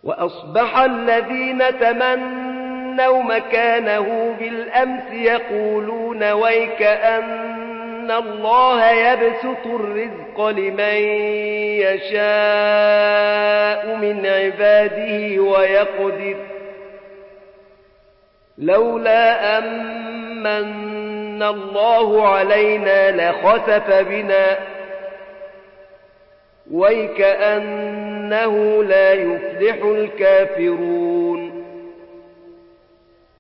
وأصبح الذين تمنوا مكانه بالأمس يقولون ويك أن الله يبسط الرزق لمن يشاء من عباده ويقدر لولا أمن الله علينا لخسف بنا ويكأنه لا يفلح الكافرون